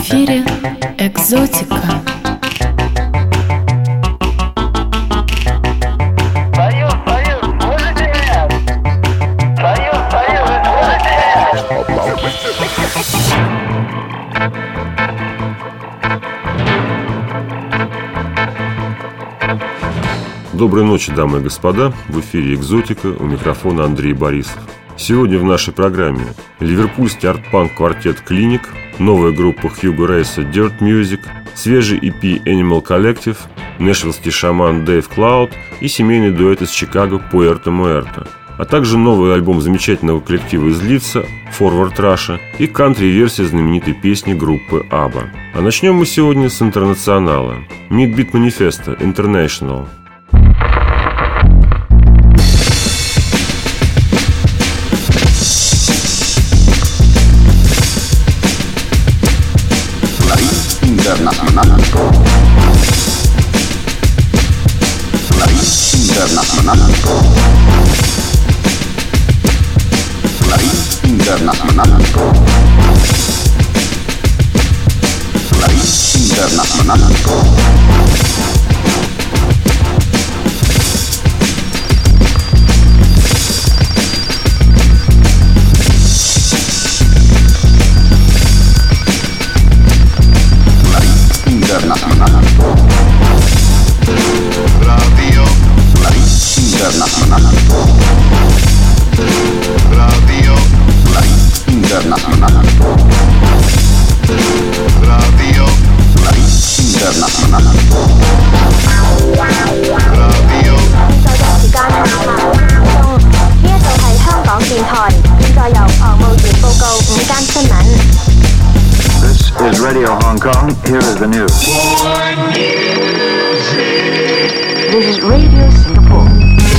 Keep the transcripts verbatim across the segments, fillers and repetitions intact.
эфире «Экзотика». Союз, Союз, слышите меня? Союз, Союз, вы слышите меня? Доброй ночи, дамы и господа. В эфире «Экзотика», у микрофона Андрей Борисов. Сегодня в нашей программе ливерпульский арт-панк квартет «Клиник», новая группа Hugo Race Dirt Music, свежий и пи Animal Collective, нэшвиллский шаман Дэйв Клауд и семейный дуэт из Чикаго Puerto Muerto, а также новый альбом замечательного коллектива из Лидса Forward Russia и кантри-версия знаменитой песни группы ABBA. А начнем мы сегодня с интернационала. Meat Beat Manifesto International. Internacional. Clarín Internacional. Clarín Internacional. Clarín Internacional. Internacional. Radio Clarín Internacional. Radio Clarín Internacional. Radio Clarín Internacional. Radio 現在嘅時間係晚鐘，呢一度係香港電台，現在由旁務員報告午間新聞。 This is Radio Hong Kong. Here is the news. This is Radio Singapore.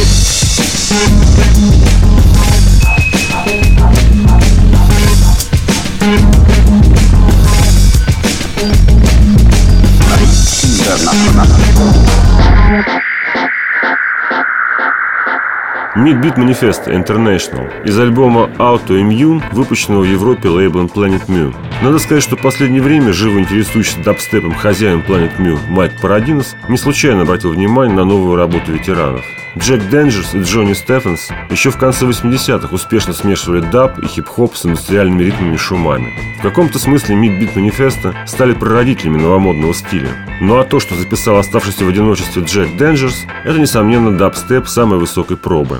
Meat Beat Manifesto International из альбома Autoimmune, выпущенного в Европе лейблом Planet Mu. Надо сказать, что в последнее время живо интересующийся дабстепом хозяин Planet Mu Майк Парадинос не случайно обратил внимание на новую работу ветеранов. Джек Денджерс и Джонни Стефенс еще в конце восьмидесятых успешно смешивали даб и хип-хоп с индустриальными ритмами и шумами. В каком-то смысле Meat Beat Manifesto стали прародителями новомодного стиля. Ну а то, что записал оставшийся в одиночестве Джек Денджерс, это, несомненно, дабстеп самой высокой пробы.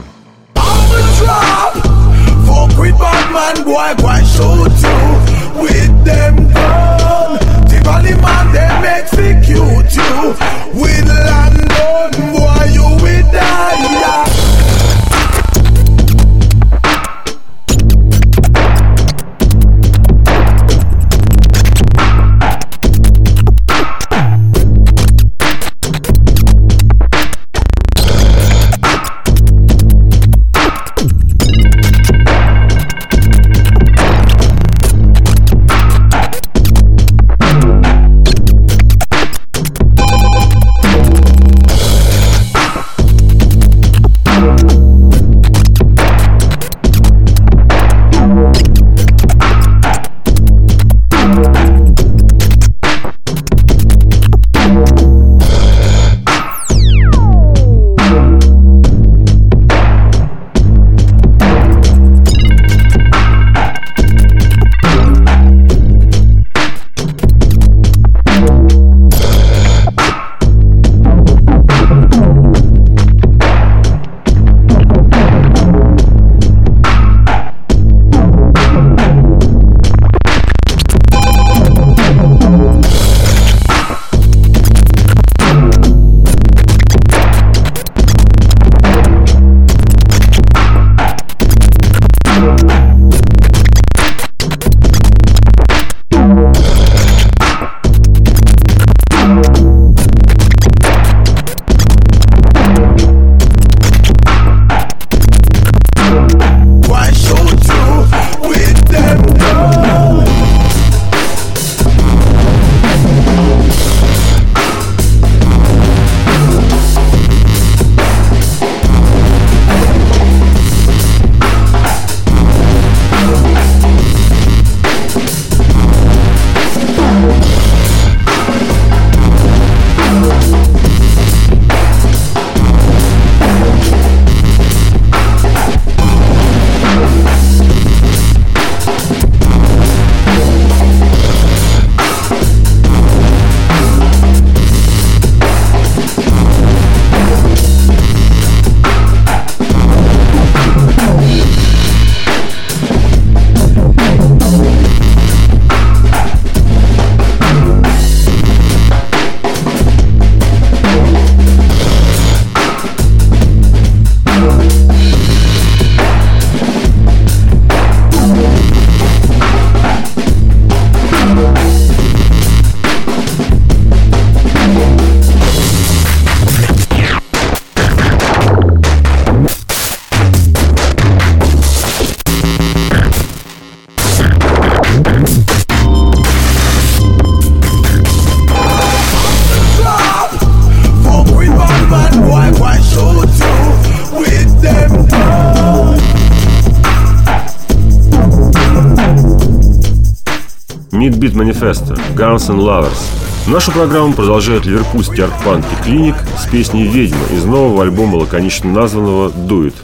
Beat Manifesto, Guns N' Lovers. Нашу программу продолжает ливерпульский арт-панк и Клиник с песней «Ведьма» из нового альбома, лаконично названного «Do It».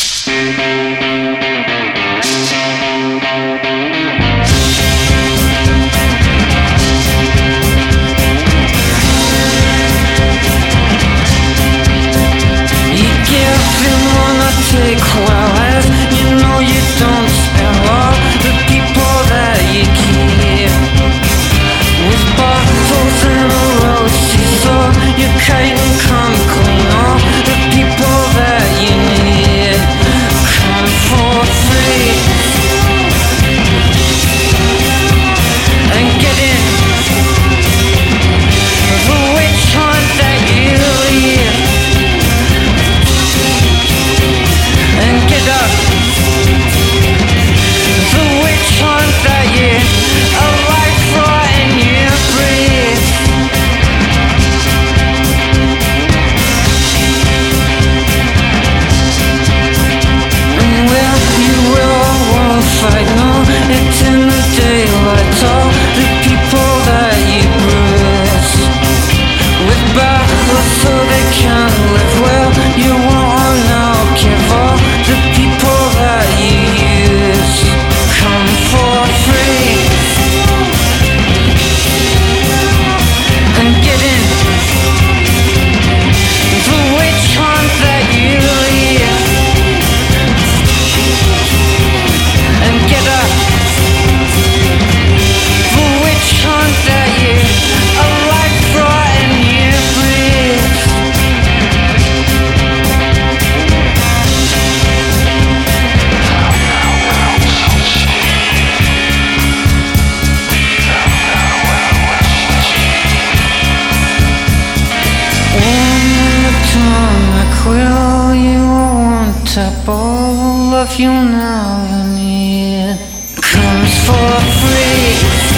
all of you now and it comes for free.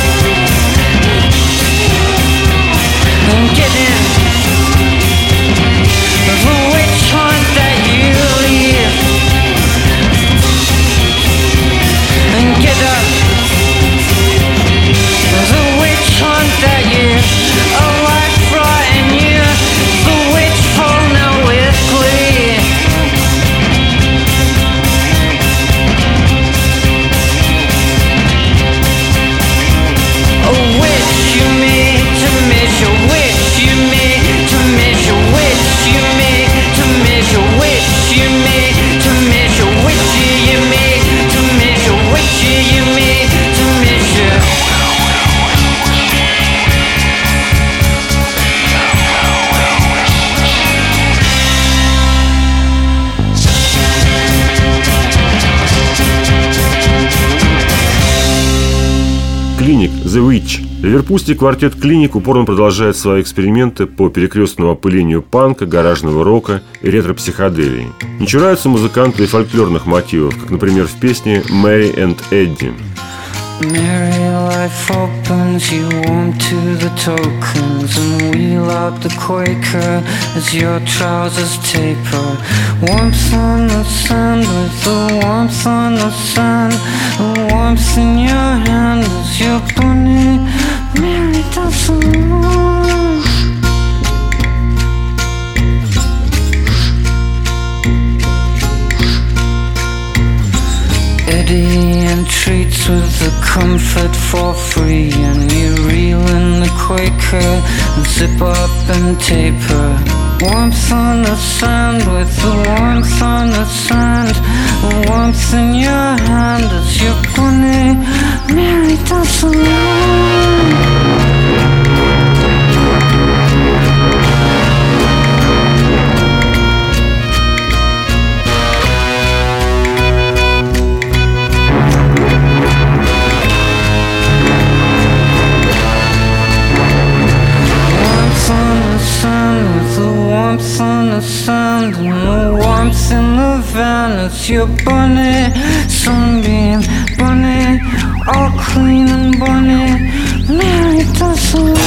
And get in the witch hunt that you leave. And get up the witch hunt that you a life frighten you. The witch fall now with glee. A witch you made to measure, witch you made to measure, witch you made to measure, witch you made to measure, witch you made to measure, witch you made to measure. Клиник, The Witch. Ливерпульский квартет Клиник упорно продолжает свои эксперименты по перекрестному опылению панка, гаражного рока и ретро-психоделии. Не чураются музыканты и фольклорных мотивов, как, например, в песне «Мэри and Эдди». Merry life opens, you warm to the tokens, and wheel out the Quaker as your trousers taper. Warmth on the sand with the warmth on the sand, the warmth in your hand as your bunny Mary doesn't. Eddie and treats with the comfort for free, and you reel in the Quaker and zip up and taper. Warmth on the sand with the warmth on the sand, the warmth in your hand as your bunny Mary doesn't. Warmth on the sand and the warmth in the van. It's your bunny, sunbeam, bunny, all clean and bunny. Mary doesn't.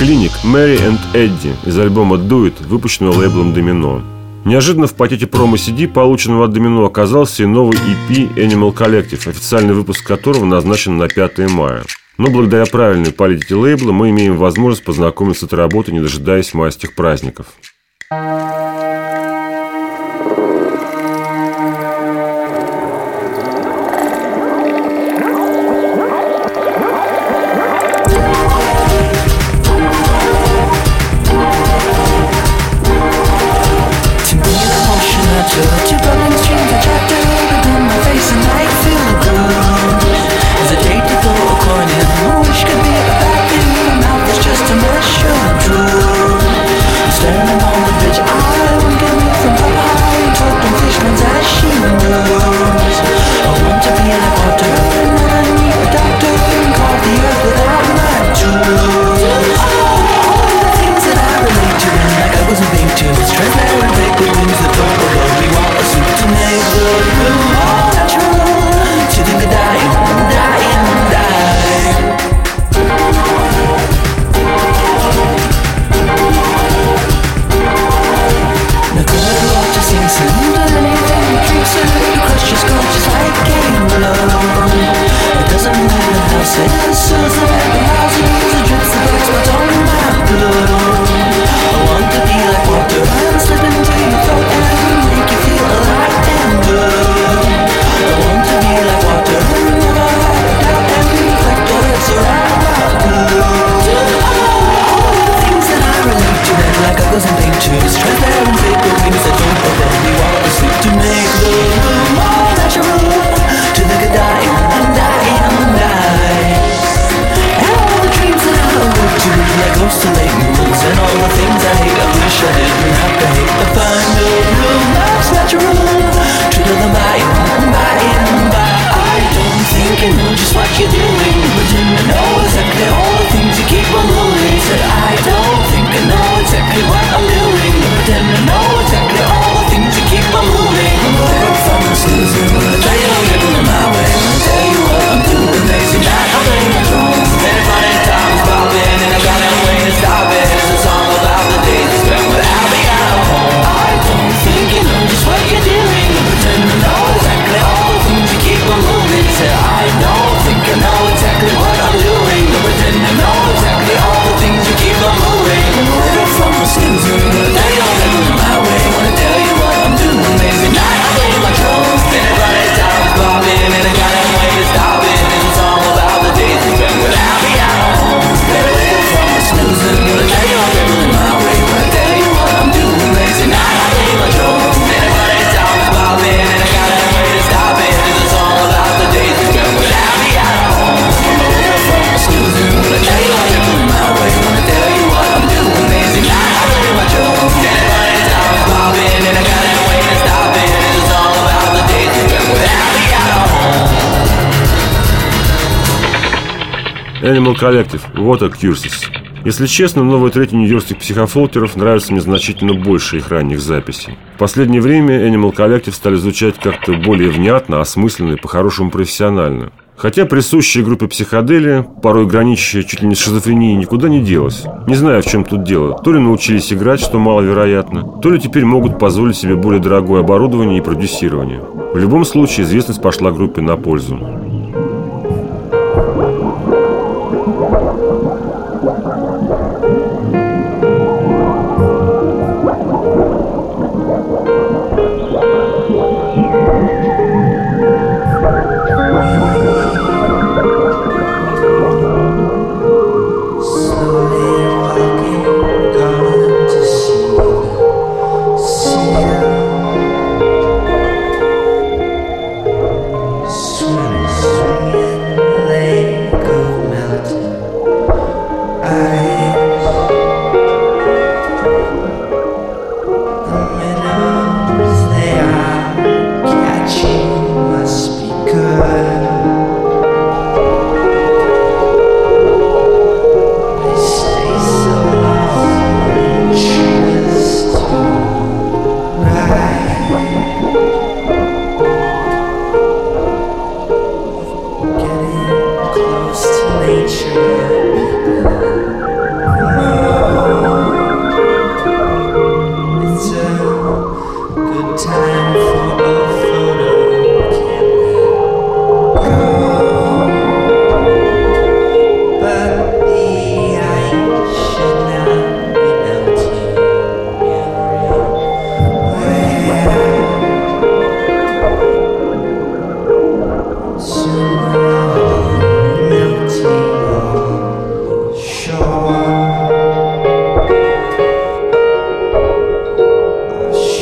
Clinic Mary and Eddie из альбома Do It, выпущенного лейблом Domino. Неожиданно в пакете промо-си ди, полученного от Domino, оказался и новый и пи Animal Collective, официальный выпуск которого назначен на пятое мая. Но благодаря правильной политике лейбла мы имеем возможность познакомиться с этой работой, не дожидаясь майских праздников. Animal Collective, Water Curses. Если честно, новые треки нью-йоркских психофолкеров нравятся мне значительно больше их ранних записей. В последнее время Animal Collective стали звучать как-то более внятно, осмысленно и по-хорошему профессионально. Хотя присущая группе психоделия, порой граничащая чуть ли не с шизофренией, никуда не делась. Не знаю, в чем тут дело. То ли научились играть, что маловероятно, то ли теперь могут позволить себе более дорогое оборудование и продюсирование. В любом случае, известность пошла группе на пользу. Sweet.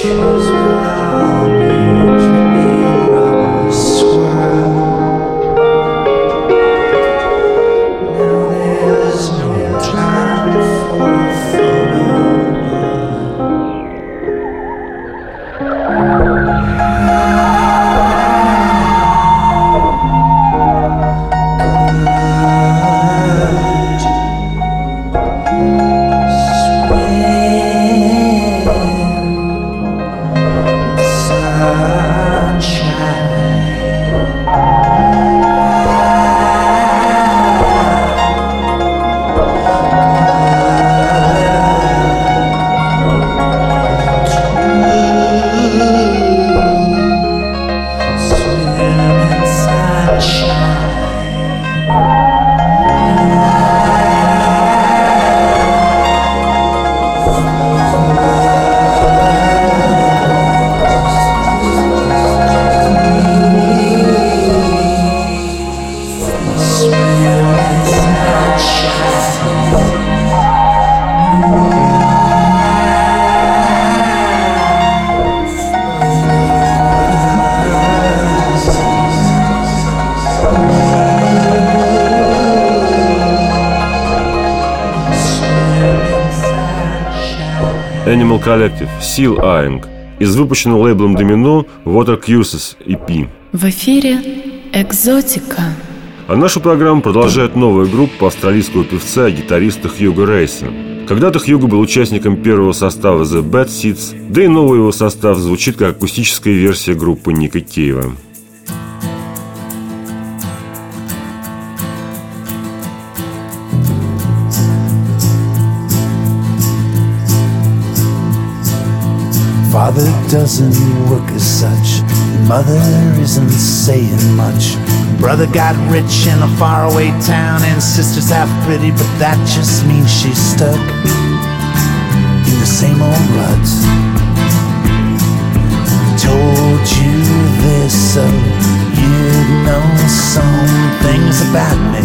Animal Collective, Seal Eyeing, из выпущенного лейблом Domino Water Curses и пи. В эфире «Экзотика». А нашу программу продолжает новая группа австралийского певца и гитариста Хьюго Рейса. Когда-то Хьюго был участником первого состава The Bad Seeds, да и новый его состав звучит как акустическая версия группы Ника Кейва. Father doesn't work as such, mother isn't saying much. Brother got rich in a faraway town, and sister's half pretty, but that just means she's stuck in the same old ruts. Told you this so you'd know some things about me.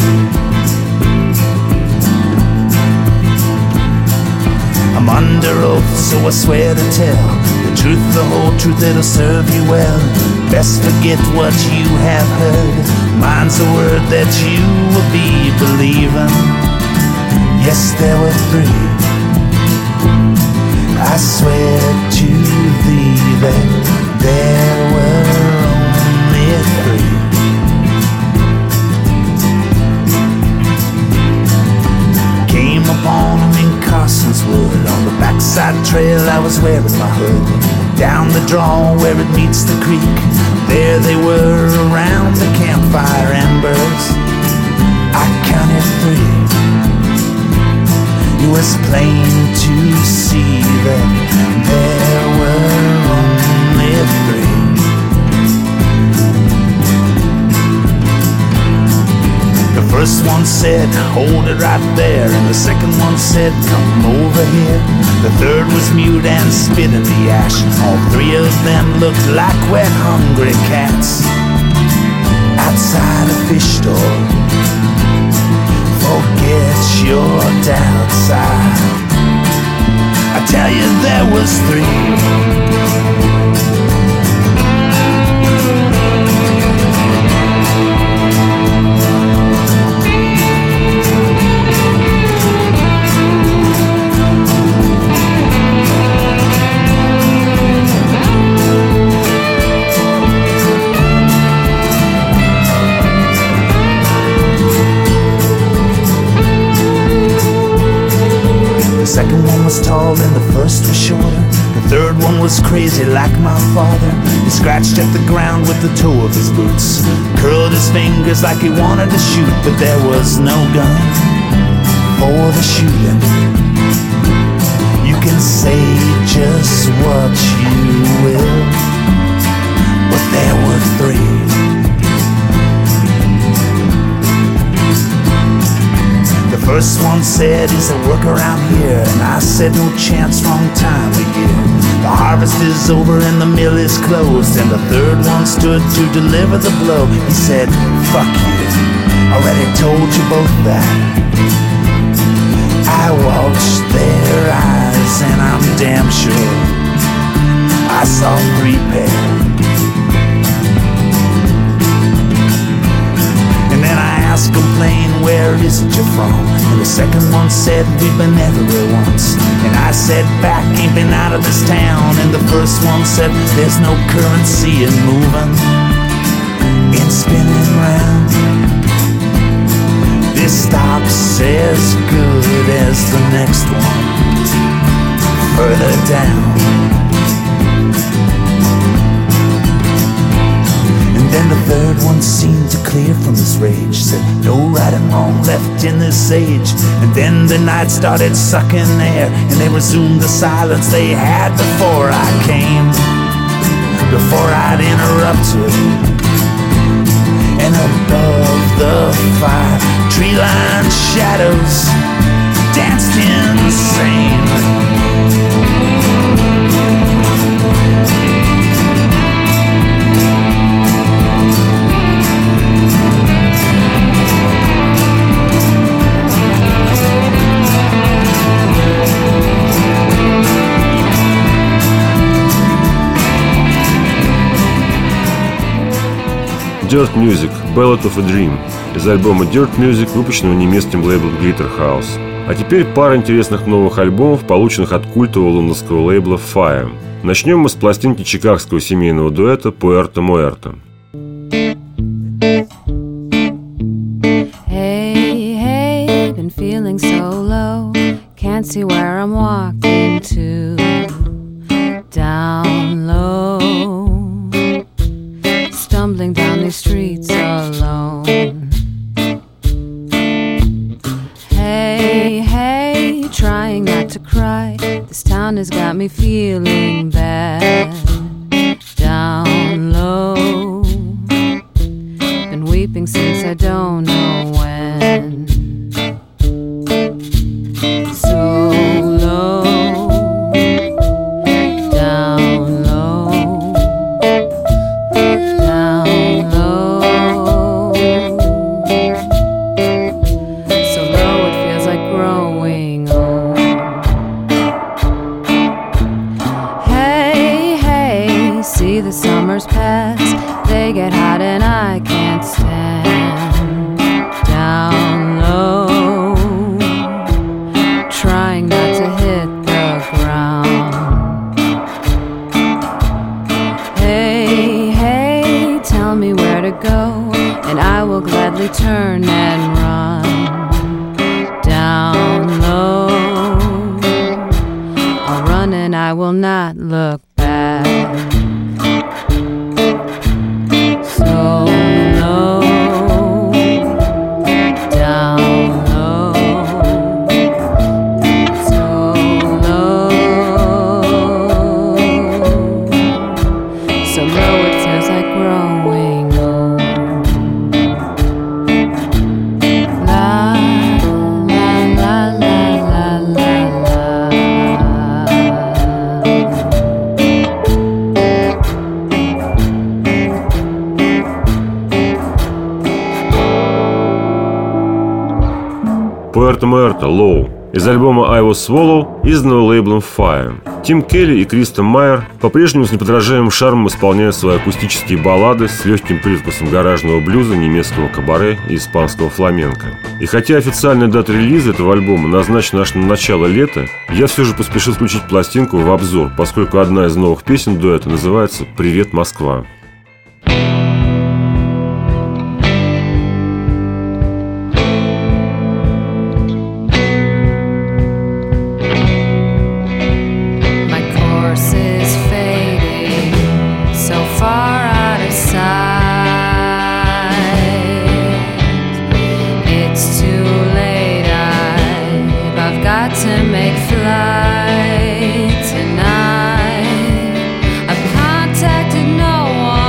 I'm under oath, so I swear to tell the truth, the whole truth, it'll serve you well. Best forget what you have heard. Mine's the word that you will be believing. Yes, there were three. I swear to thee that there were only three. Came upon them in Carson's Wood. On the backside trail I was wearing my hood. Down the draw where it meets the creek, there they were around the campfire embers. I counted three. It was plain to see that there were only three. The first one said, hold it right there. And the second one said, come over here. The third was mute and spit in the ash. All three of them looked like wet, hungry cats outside a fish store. Forget your doubts, I, I tell you there was three. The second one was tall and the first was shorter. The third one was crazy like my father. He scratched at the ground with the toe of his boots, curled his fingers like he wanted to shoot, but there was no gun for the shooting. You can say just what you will, but there were three. The first one said, is there work around here? And I said, no chance, wrong time of year. The harvest is over and the mill is closed. And the third one stood to deliver the blow. He said, fuck you, already told you both that. I watched their eyes and I'm damn sure I I saw prepared. And then I asked him plain, where is it you're from? And the second one said, we've been everywhere once. And I said back, ain't been out of this town. And the first one said, there's no currency in moving and spinning round. This stop's as good as the next one further down. Then the third one seemed to clear from his rage, said no right and wrong left in this age. And then the night started sucking air, and they resumed the silence they had before I came, before I'd interrupted. And above the fire, tree-lined shadows danced insane. Dirt Music – Ballad of a Dream из альбома Dirt Music, выпущенного немецким лейблом Glitterhouse. А теперь пара интересных новых альбомов, полученных от культового лондонского лейбла Fire. Начнем мы с пластинки чикагского семейного дуэта Puerto Muerto. Hey, hey, been feeling so low. Can't see where I'm walking to. Down low. Stumbling down these streets alone. Hey, hey, trying not to cry. This town has got me feeling bad. Down low. Been weeping since I don't know when. So low. Down low. Down low. So low it feels like growing old. Hey, hey, see the summers pass. They get hot and I can't stand. Down low. Trying not to hit the ground. Hey, hey, tell me where to go, and I will gladly turn and run. Down low. I'll run and I will not look back. So low. Down low. So low. So low it feels like growing old. La la la la la la Puerto Muerto – Low из альбома I Was Swallow, изданного лейблом Fire. Тим Келли и Кристен Майер по-прежнему с неподражаемым шармом исполняют свои акустические баллады с легким привкусом гаражного блюза, немецкого кабаре и испанского фламенко. И хотя официальная дата релиза этого альбома назначена аж на начало лета, я все же поспешил включить пластинку в обзор, поскольку одна из новых песен дуэта называется «Привет, Москва». Flight tonight. I've contacted no one.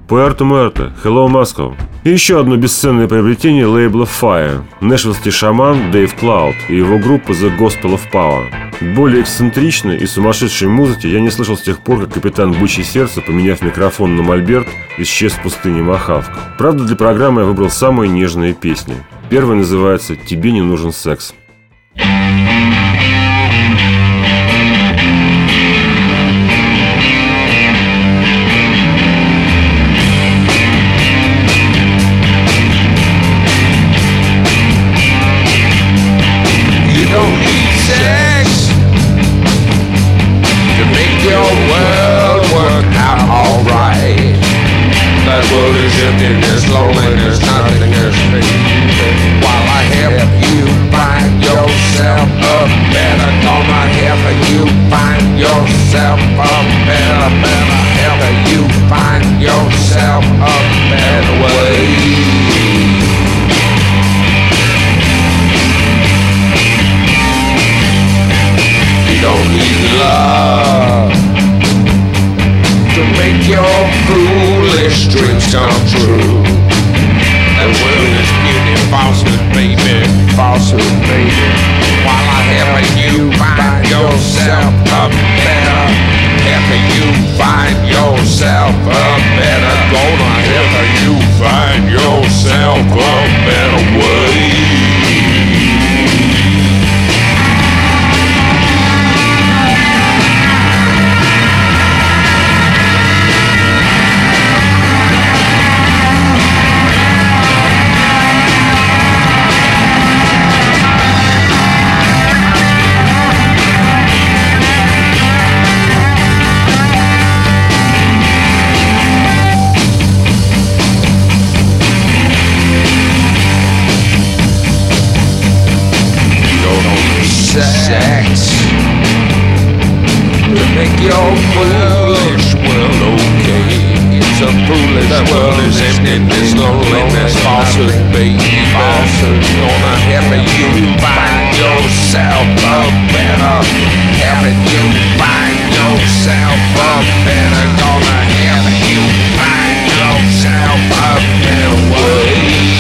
Puerto Muerto, Hello Moscow. И еще одно бесценное приобретение лейбла Fire – нэшвиллский шаман Дэйв Клауд и его группа The Gospel of Power. Более эксцентричной и сумасшедшей музыки я не слышал с тех пор, как капитан Бычье Сердце, поменяв микрофон на мольберт, исчез в пустыне Мохавка. Правда, для программы я выбрал самые нежные песни. Первая называется «Тебе не нужен секс». Emptiness, loneliness, nothing is free. While I help you find yourself a better, gonna help you find yourself a better, better, help you find yourself a better way. You don't need love to make your foolish dreams come true. The world is beauty, falsehood, baby, falsehood, baby. While I help you find yourself a better, helping you find yourself a better, gonna help you find yourself a better way. Sex to make your foolish world okay. It's a foolish world, is emptiness, loneliness, falsehood, baby, falsehood. Gonna help you find yourself a better, helping you find yourself a better, gonna help you find yourself a better way.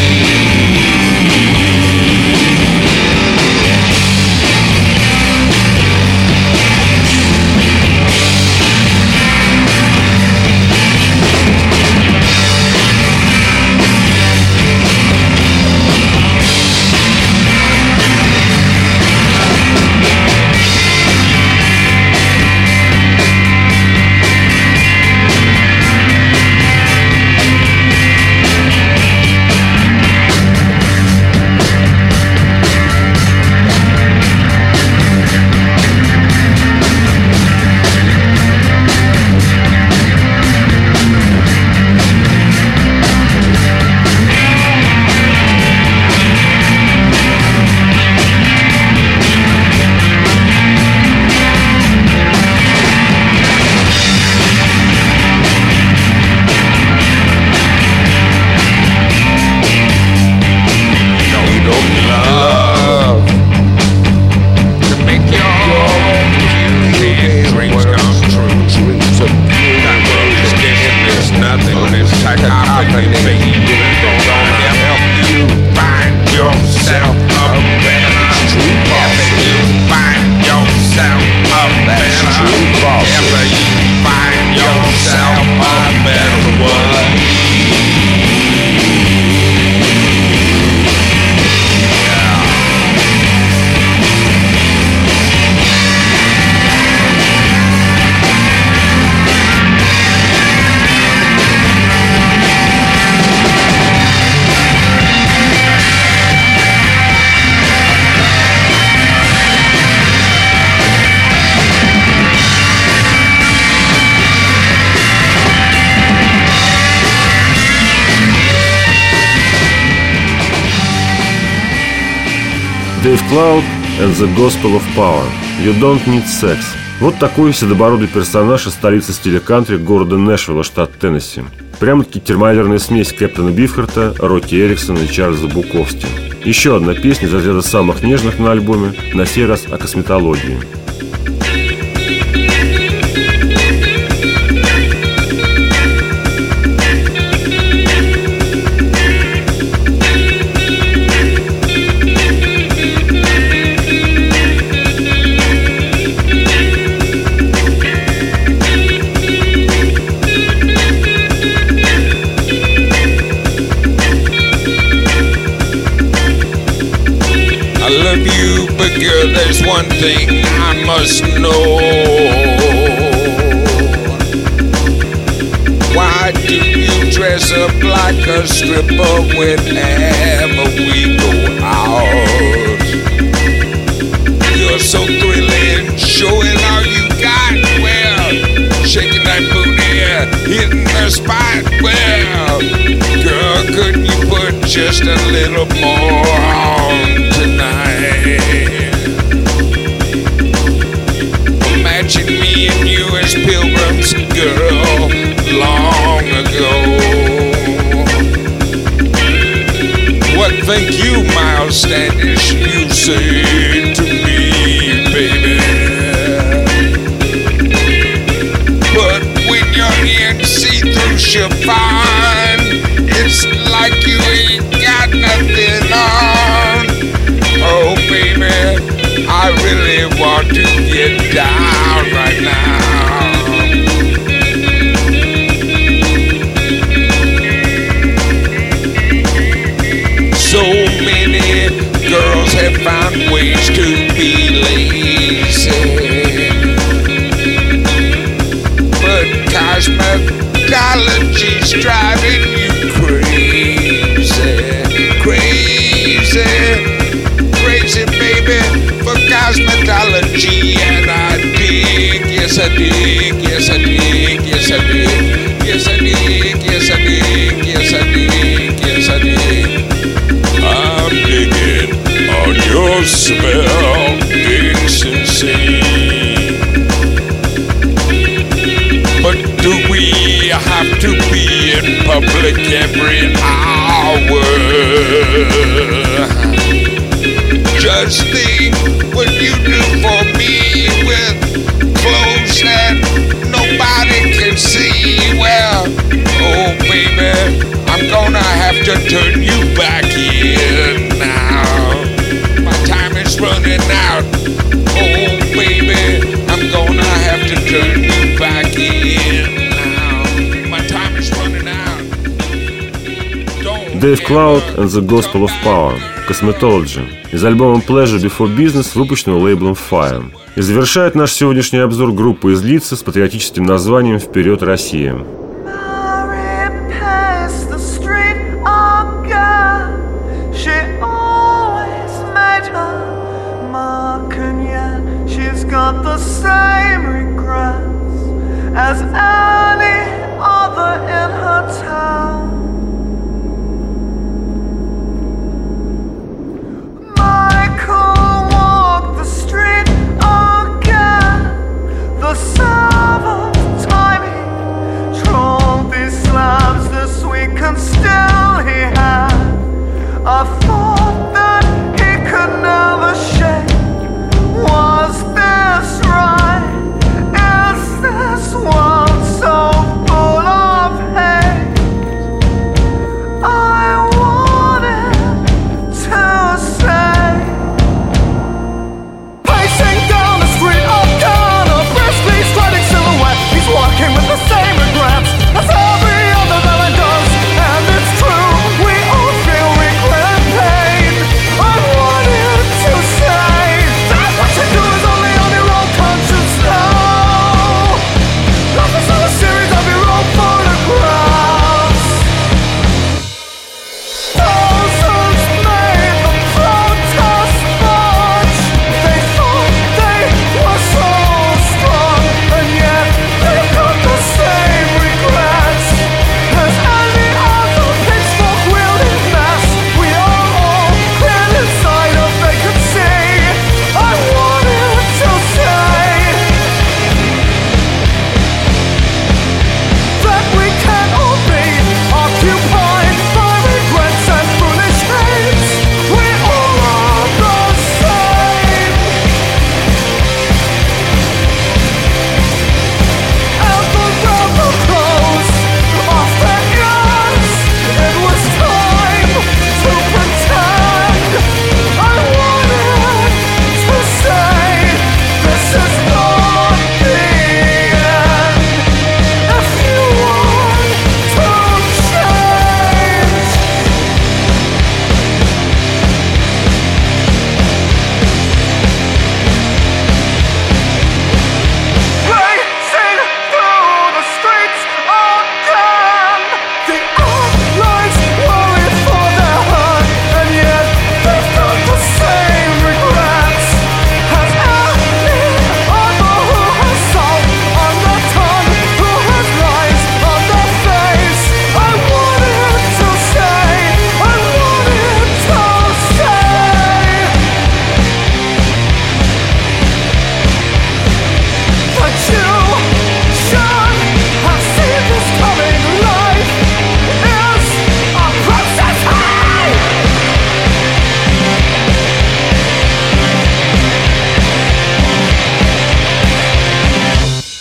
Дэйв Клауд and the Gospel of Power. You don't need sex. Вот такой седобородый персонаж из столицы стиля кантри города Нэшвилла, штат Теннесси. Прямо-таки термоядерная смесь Кэптона Бифхарта, Рокки Эриксона и Чарльза Буковски. Еще одна песня из разряда самых нежных на альбоме, на сей раз о косметологии. of you, but girl, there's one thing I must know. Why do you dress up like a stripper whenever we go out? You're so thrilling, showing all you got. Well, shaking that booty, hitting the spot. Well, girl, couldn't you put just a little more on tonight? Imagine me and you as pilgrims, girl, long ago. What think you, Miles Standish, you say to me, baby? But when you're in see-through chiffon, it's like you ain't got nothing on. Oh, baby, I really want to get down right now. So many girls have found ways to be lazy, but cosmetology's driving you crazy, crazy, crazy, baby, for cosmetology. And I dig, yes I dig, yes I dig, yes I dig, yes I dig, yes I dig, yes I dig, yes I dig. I'm digging on your smell, it's insane. But do we have to be in public every hour? Just think what you do for me with clothes that nobody can see. Well, oh baby, I'm gonna have to turn you back in now. My time is running out. Oh baby, I'm gonna have to turn you back in now. My time is running out. Don't Dave Cloud and the Gospel of Power. Cosmetology. Из альбома Pleasure Before Business, выпущенного лейблом Fire. И завершает наш сегодняшний обзор группа из Лидса с патриотическим названием «Вперед, Россия». Got the same regrets as any other in her town. Michael walked the street again. The servant time he trolled these slabs this week, and still he had a thought that he could never shake. Was this right? Is this world so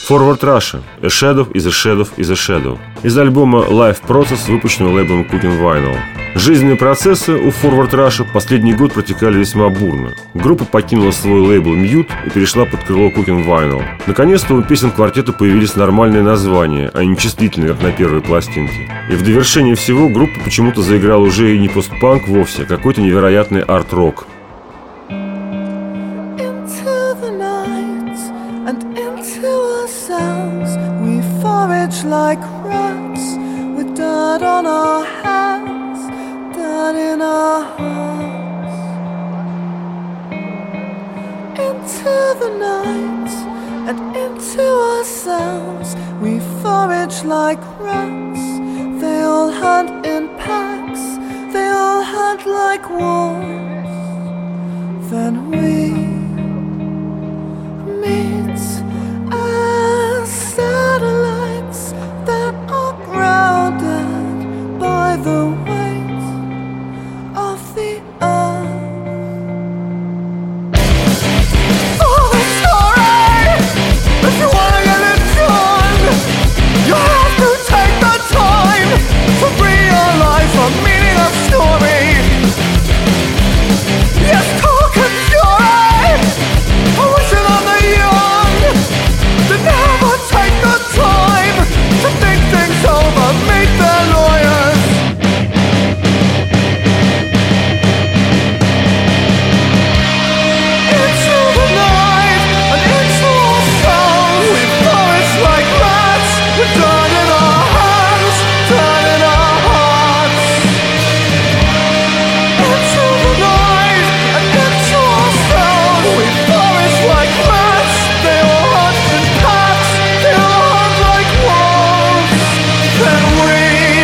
Forward Russia – A Shadow is a Shadow is a Shadow из альбома Life Process, выпущенного лейблом Cooking Vinyl. Жизненные процессы у Forward Russia последний год протекали весьма бурно. Группа покинула свой лейбл Mute и перешла под крыло Cooking Vinyl. Наконец-то у песен квартета появились нормальные названия, а не числительные, как на первой пластинке. И в довершение всего группа почему-то заиграла уже и не постпанк вовсе, а какой-то невероятный арт-рок. Like rats with dirt on our hands, dirt in our hearts. Into the night and into ourselves we forage like rats. They all hunt in packs, they all hunt like wolves. Then we meet as satellites that are grounded by the weight of the earth. Oh, the story! If you wanna get it done, you have to take the time to realize the meaning of story. Yes, talk and fury, I wish it on the young. They never take the time to think things over, meet their lawyers. Into the night and into our souls we flourish like rats with dirt in our hands, dirt in our hearts. Into the night and into our souls we flourish like rats. They all hunt in packs, they all hunt like wolves. Then we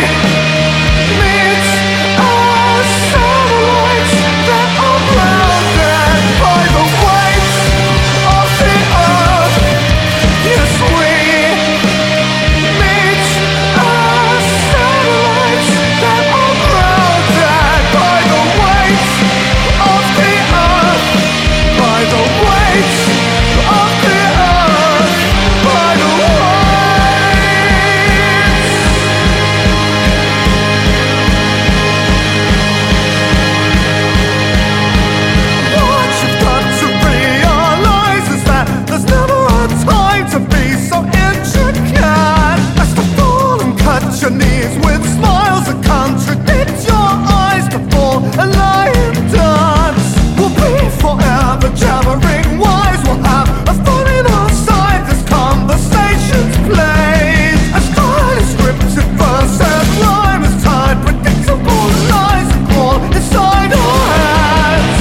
meet as satellites that are grounded by the weight of the earth. Yes, we meet as satellites that are grounded by the weight of the earth, by the weight of the earth, by the weight. What you've got to realize is that there's never a time to be so intricate as to fall and cut your knees with smiles that contradict your eyes, to fall and lie and dance. We'll be forever jabbering wise. We'll have a thought in our side. This conversation's played as style is scripted verse and rhyme is tied. Predictable lies and crawl inside our heads.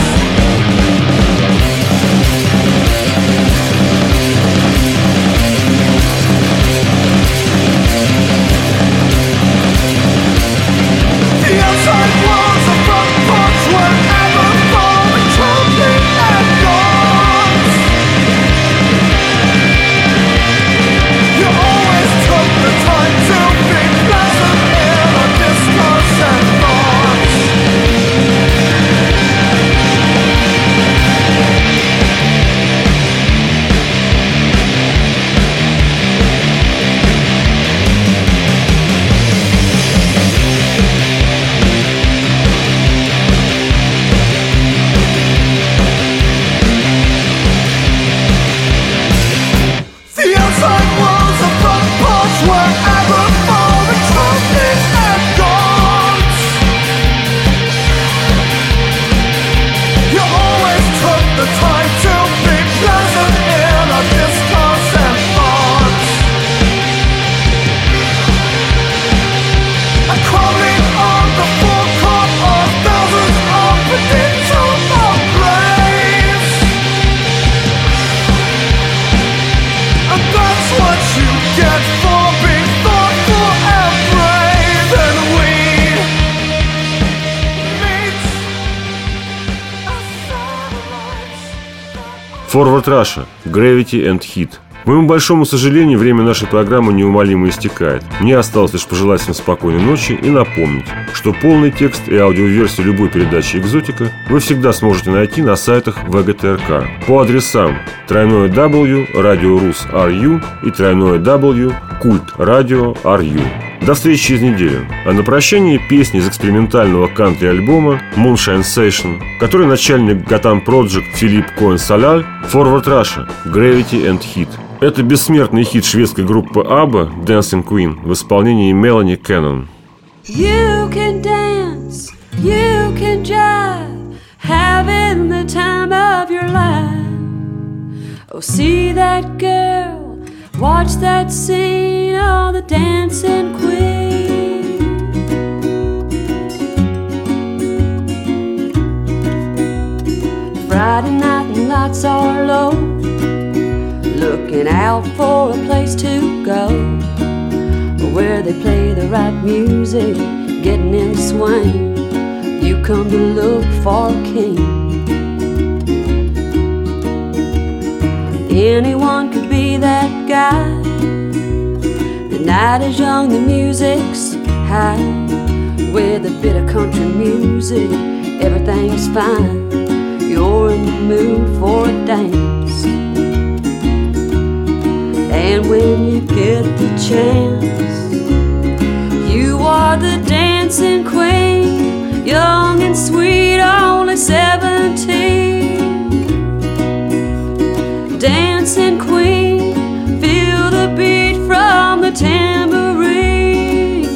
The outside walls are front porch wherever fall the trumpet and guns. You always took the time to be pleasant in our discourse and thoughts. The outside walls are front porch wherever fall the trumpet and guns. You always took the time to be pleasant in our discourse and thoughts. And crawling on the forecourt of thousands of predictable graves. And that's what you get for being thoughtful and brave. And we meet as satellites. Forward Russia – Gravity and Heat. К моему большому сожалению, время нашей программы неумолимо истекает. Мне осталось лишь пожелать всем спокойной ночи и напомнить, что полный текст и аудиоверсию любой передачи «Экзотика» вы всегда сможете найти на сайтах вэ гэ тэ эр ка по адресам тройное дабл-ю точка радио рус точка ар ю и тройное дабл-ю точка культ радио точка ар ю. До встречи через неделю. А на прощание песни из экспериментального кантри-альбома Moonshine Session, который начальник Gotham Project Филипп Коэн-Соляль, Forward Russia, Gravity and Heat. Это бессмертный хит шведской группы ABBA Dancing Queen в исполнении Мелани Кеннон. You can dance, you can jive, having the time of your life. Oh, see that girl, watch that scene, oh, the dancing queen. Friday night and lights are low, looking out for a place to go, where they play the right music, getting in the swing. You come to look for a king. Anyone could be that guy. The night is young, the music's high. With a bit of country music, everything's fine. You're in the mood for a dance. And when you get the chance, you are the dancing queen, young and sweet, only seventeen. Dancing queen, feel the beat from the tambourine.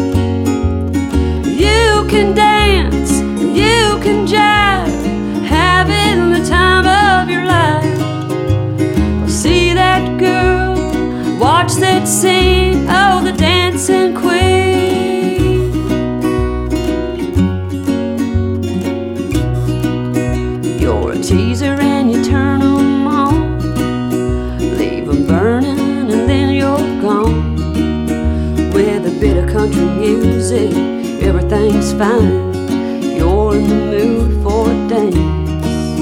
You can dance, you can jive, having the time of your life. See that girl, watch that scene, oh, the dancing queen. You're a teaser and you turn them on, leave them burning and then you're gone. With a bit of country music, everything's fine. You're in the mood for a dance.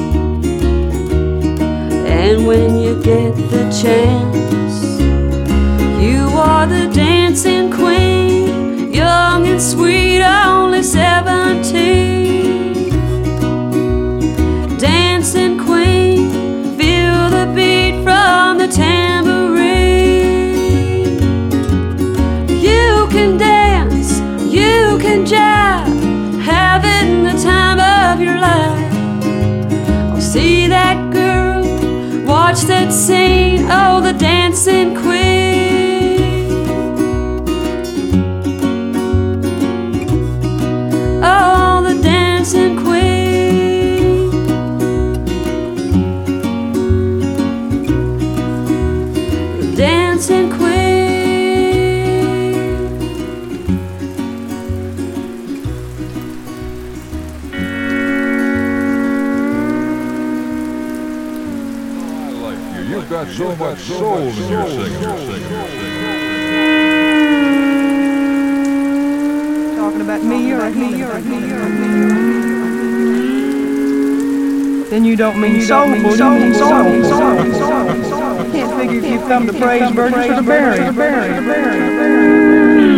And when you get the chance, you are the dancing queen, young and sweet, only seventeen. Dancing queen, feel the beat from the tambourine. You can dance, you can jive, having the time of your life. Oh, see that girl, watch that scene, oh, the dancing queen. Oh, the dancing queen. The dancing queen. You've got so much soul in your singing. Talking about me or me or me or me. Then you don't mean soul, you mean soul, soul, soul. Can't figure if you've come to praise birds for the berry, berry, berry, berry.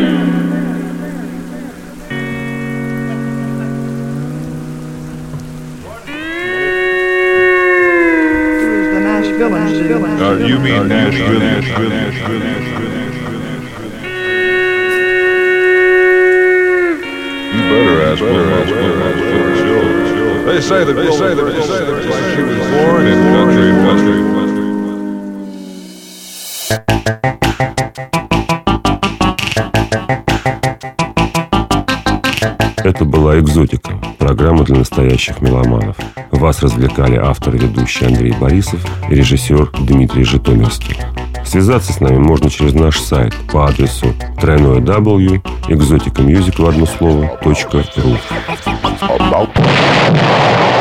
Uh, you mean Nashville, Nashville, Nashville, Nashville. You better ask her, ask her, ask her, sure. They say that, they say that, they say that she was born in country, country, country. Это была «Экзотика», программа для настоящих меломанов. Вас развлекали автор и ведущий Андрей Борисов и режиссер Дмитрий Житомирский. Связаться с нами можно через наш сайт по адресу тройное дабл-ю точка экзотика мьюзик в одно слово точка ру.